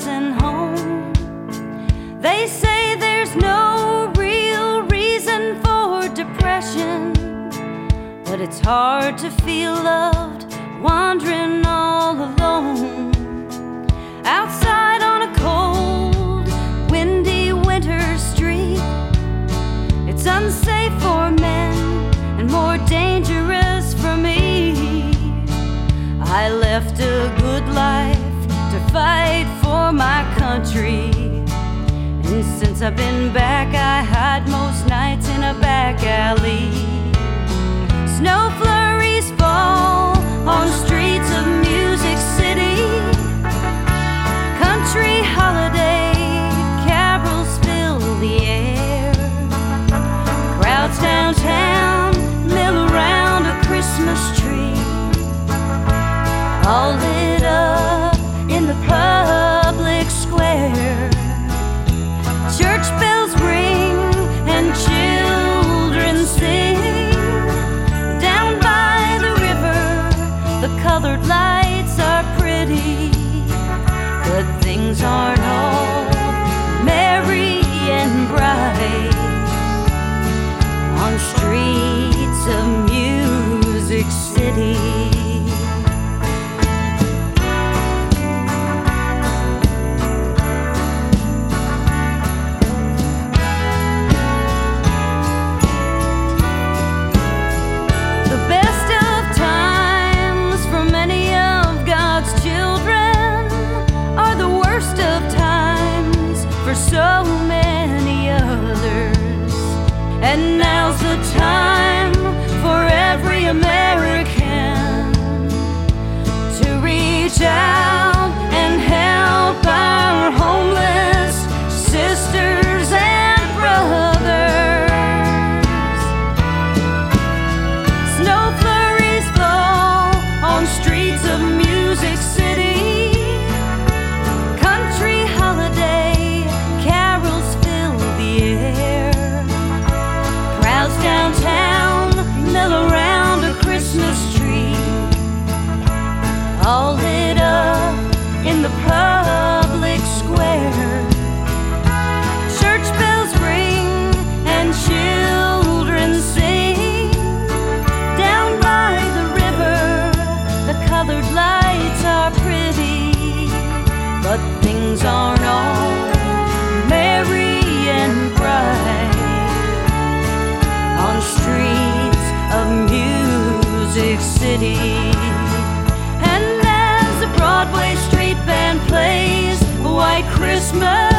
nights and home. They say there's no real reason for depression, but it's hard to feel loved wandering all alone. Outside on a cold, windy winter street, it's unsafe for men and more dangerous for me. I left a good life to fight for my country, and since I've been back, I hide most nights in a back alley. Snow flurries fall on streets of Music City. Country holiday carols fill the air. Crowds downtown mill around a Christmas tree, all lit up in the public square. Church bells ring and children sing. Down by the river, the colored lights are pretty, but things aren't all merry and bright on streets of Music City. For so many others, and now's the time for every American to reach out and help our homeless sisters and brothers. Snow flurries fall on streets of Music City. Country holiday carols fill the air. Crowds downtown mill around a Christmas tree, all lit up in the public square. Church bells ring and children sing. Down by the river, the colored lights are pretty, but things aren't all merry and bright on streets of Music City. And as the Broadway street band plays White Christmas,